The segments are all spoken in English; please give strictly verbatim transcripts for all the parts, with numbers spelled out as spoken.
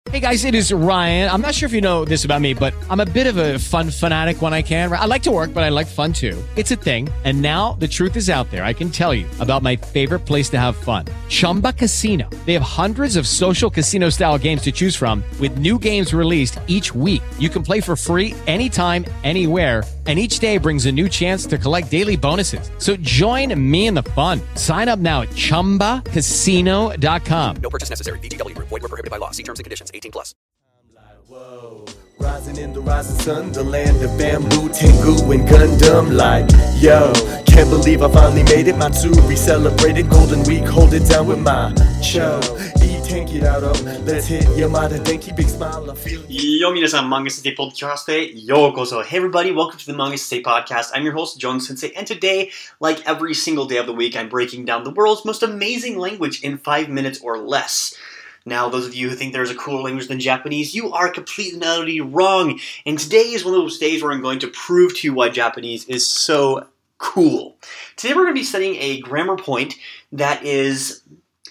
Hey guys, it is Ryan. I'm not sure if you know this about me, but I'm a bit of a fun fanatic when I can. I like to work, but I like fun too. It's a thing. And now the truth is out there. I can tell you about my favorite place to have fun. Chumba Casino. They have hundreds of social casino style games to choose from with new games released each week. You can play for free anytime, anywhere. And each day brings a new chance to collect daily bonuses. So join me in the fun. Sign up now at chumba casino dot com. No purchase necessary. V G W. Void where prohibited by law. See terms and conditions. eighteen plus. Whoa. Rising in the rising sun, the land of bamboo, Tengu, and Gundam. Like, yo, can't believe I finally made it. Matsuri celebrated Golden Week, hold it down with my cho. Eat, tank it out, oh, let's hit Yamada Denki, big smile, I feel Yo, 皆さん、Manga Sensei Podcast へようこそ. Hey everybody, welcome to the Manga Sensei Podcast. I'm your host, John Sensei, and today, like every single day of the week, I'm breaking down the world's most amazing language in five minutes or less. Now, those of you who think there's a cooler language than Japanese, you are completely and utterly wrong. And today is one of those days where I'm going to prove to you why Japanese is so cool. Today we're going to be studying a grammar point that is,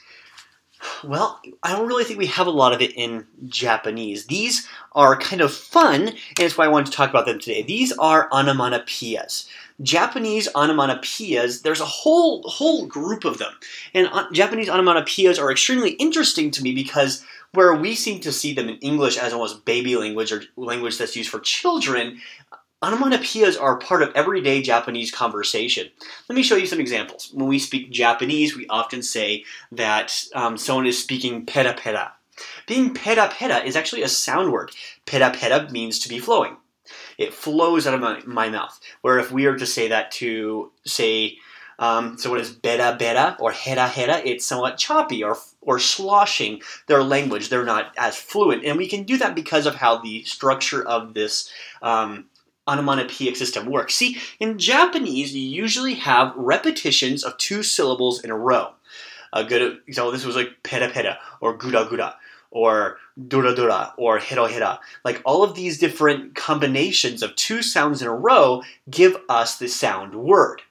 well, I don't really think we have a lot of it in Japanese. These are kind of fun, and that's why I wanted to talk about them today. These are onomatopoeias. Japanese onomatopoeias, there's a whole whole group of them. And uh, Japanese onomatopoeias are extremely interesting to me because where we seem to see them in English as almost baby language or language that's used for children, onomatopoeias are part of everyday Japanese conversation. Let me show you some examples. When we speak Japanese, we often say that um, someone is speaking pera pera. Being pera pera is actually a sound word. Pera pera means to be flowing. It flows out of my, my mouth. Where if we were to say that to, say, um, someone is bera bera or hera hera, it's somewhat choppy or or sloshing their language. They're not as fluent. And we can do that because of how the structure of this um, onomatopoeic system works. See, in Japanese, you usually have repetitions of two syllables in a row. A good example, this was like pera pera or gura gura, or dura dura, or hero hera. Like all of these different combinations of two sounds in a row give us the sound word.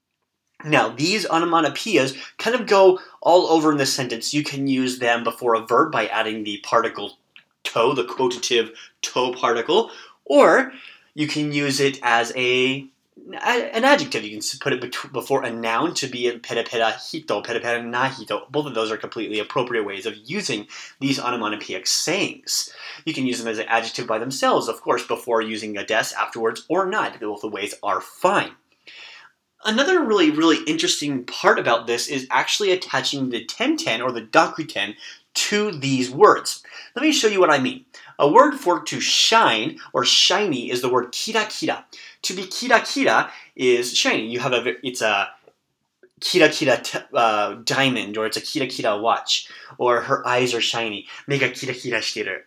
Now, these onomatopoeias kind of go all over in the sentence. You can use them before a verb by adding the particle to, the quotative to particle, or you can use it as a an adjective. You can put it before a noun to be a pera pera hito, pera pera na hito. Both of those are completely appropriate ways of using these onomatopoeic sayings. You can use them as an adjective by themselves, of course, before using a des afterwards or not. Both the ways are fine. Another really, really interesting part about this is actually attaching the tenten or the dakuten to these words. Let me show you what I mean. A word for to shine or shiny is the word kira kira. To be kira kira is shiny. You have a it's a kira kira t- uh, diamond, or it's a kira kira watch, or her eyes are shiny. Mega kira kira shiteru.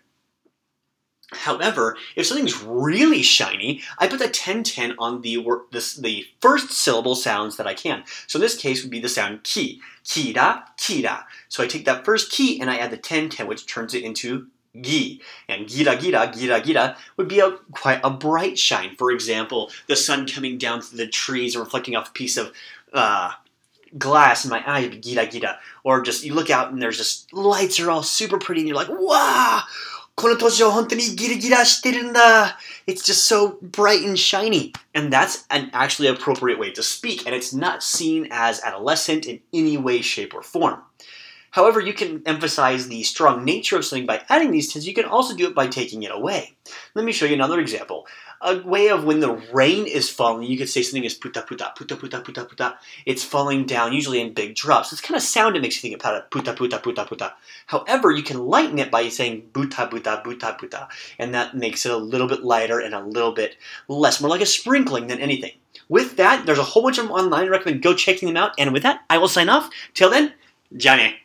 However, if something's really shiny, I put the tenten on the word, this, the first syllable sounds that I can. So in this case would be the sound ki. Kira, kira. So I take that first ki and I add the tenten, which turns it into gi. And gira gira, gira gira would be a, quite a bright shine. For example, the sun coming down through the trees and reflecting off a piece of uh, glass in my eye would be gira gira. Or just you look out and there's just lights are all super pretty and you're like, wow! この年は本当にギラギラしてるんだ. It's just so bright and shiny. And that's an actually appropriate way to speak. And it's not seen as adolescent in any way, shape, or form. However, you can emphasize the strong nature of something by adding these tens. You can also do it by taking it away. Let me show you another example. A way of when the rain is falling, you could say something is puta puta, puta puta puta puta. It's falling down, usually in big drops. It's kind of sound it makes you think about it, puta puta puta puta. However, you can lighten it by saying buta buta buta buta. And that makes it a little bit lighter and a little bit less, more like a sprinkling than anything. With that, there's a whole bunch of them online. I recommend go checking them out. And with that, I will sign off. Till then, じゃあね.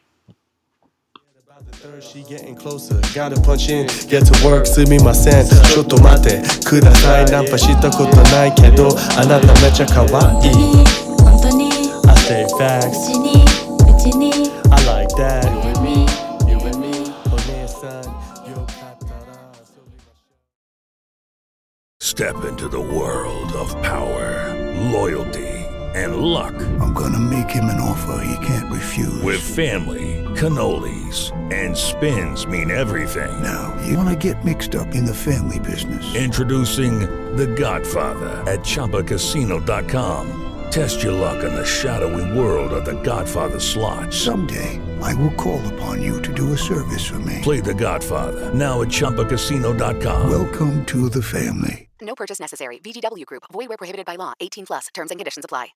She getting closer, gotta punch in, get to work, すみません、ちょっと待ってください、ナンパしたことないけど、あなためちゃ可愛い。本当に、I say facts, うちに、うちに、I like that, you and me, you and me, お姉さん、よかったら遊びましょう。 Step into the world of power, loyalty, and luck. I'm gonna make him an offer he can't refuse. With family, cannolis, and spins mean everything. Now, you wanna get mixed up in the family business. Introducing The Godfather at Chumba Casino dot com. Test your luck in the shadowy world of The Godfather slot. Someday, I will call upon you to do a service for me. Play The Godfather now at Chumba Casino dot com. Welcome to the family. No purchase necessary. V G W Group. Void where prohibited by law. eighteen plus. Terms and conditions apply.